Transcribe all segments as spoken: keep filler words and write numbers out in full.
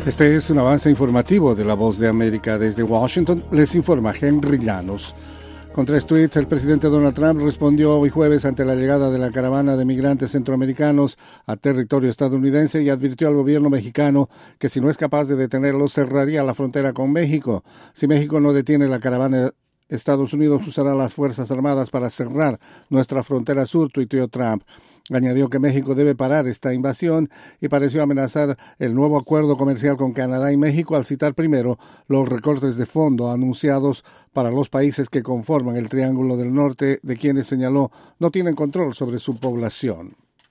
Este es un avance informativo de La Voz de América. Desde Washington les informa Henry Llanos. Con tres tweets, el presidente Donald Trump respondió hoy jueves ante la llegada de la caravana de migrantes centroamericanos a territorio estadounidense y advirtió al gobierno mexicano que si no es capaz de detenerlos, cerraría la frontera con México. Si México no detiene la caravana, Estados Unidos usará las Fuerzas Armadas para cerrar nuestra frontera sur, tuiteó Trump. Añadió que México debe parar esta invasión y pareció amenazar el nuevo acuerdo comercial con Canadá y México al citar primero los recortes de fondo anunciados para los países que conforman el Triángulo del Norte, de quienes señaló no tienen control sobre su población.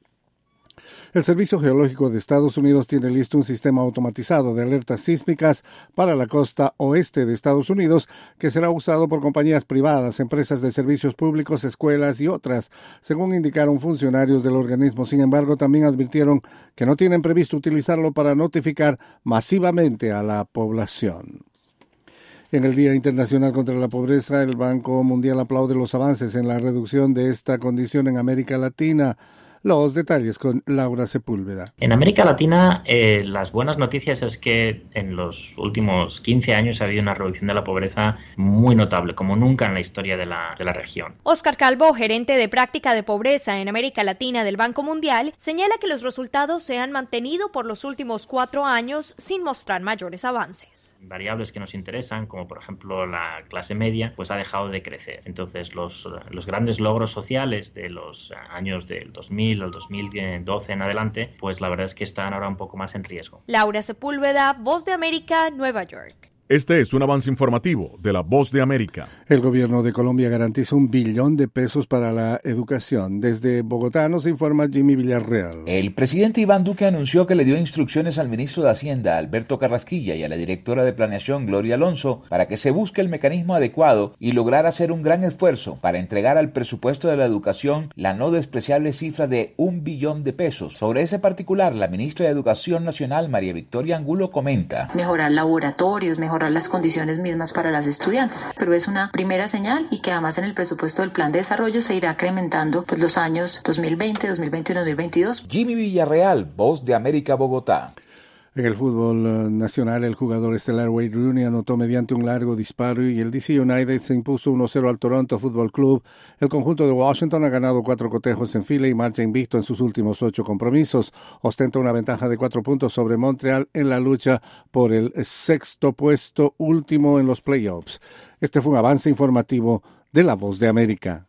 El Servicio Geológico de Estados Unidos tiene listo un sistema automatizado de alertas sísmicas para la costa oeste de Estados Unidos que será usado por compañías privadas, empresas de servicios públicos, escuelas y otras, según indicaron funcionarios del organismo. Sin embargo, también advirtieron que no tienen previsto utilizarlo para notificar masivamente a la población. En el Día Internacional contra la Pobreza, el Banco Mundial aplaude los avances en la reducción de esta condición en América Latina. Los detalles con Laura Sepúlveda. En América Latina, eh, las buenas noticias es que en los últimos quince años ha habido una reducción de la pobreza muy notable, como nunca en la historia de la, de la región. Óscar Calvo, gerente de práctica de pobreza en América Latina del Banco Mundial, señala que los resultados se han mantenido por los últimos cuatro años sin mostrar mayores avances. Variables que nos interesan, como por ejemplo la clase media, pues ha dejado de crecer. Entonces, los, los grandes logros sociales de los años del dos mil al dos mil doce en adelante, pues la verdad es que están ahora un poco más en riesgo. Laura Sepúlveda, Voz de América, Nueva York. Este es un avance informativo de La Voz de América. El gobierno de Colombia garantiza un billón de pesos para la educación. Desde Bogotá nos informa Jimmy Villarreal. El presidente Iván Duque anunció que le dio instrucciones al ministro de Hacienda, Alberto Carrasquilla, y a la directora de Planeación, Gloria Alonso, para que se busque el mecanismo adecuado y lograr hacer un gran esfuerzo para entregar al presupuesto de la educación la no despreciable cifra de un billón de pesos. Sobre ese particular, la ministra de Educación Nacional, María Victoria Angulo, comenta: Mejorar laboratorios, mejorar las condiciones mismas para las estudiantes, pero es una primera señal y que además en el presupuesto del plan de desarrollo se irá incrementando pues los años dos mil veinte, dos mil veintiuno, dos mil veintidós. Jimmy Villarreal, Voz de América, Bogotá. En el fútbol nacional, el jugador estelar Wayne Rooney anotó mediante un largo disparo y el D C United se impuso uno cero al Toronto Football Club. El conjunto de Washington ha ganado cuatro cotejos en fila y marcha invicto en sus últimos ocho compromisos. Ostenta una ventaja de cuatro puntos sobre Montreal en la lucha por el sexto puesto último en los playoffs. Este fue un avance informativo de La Voz de América.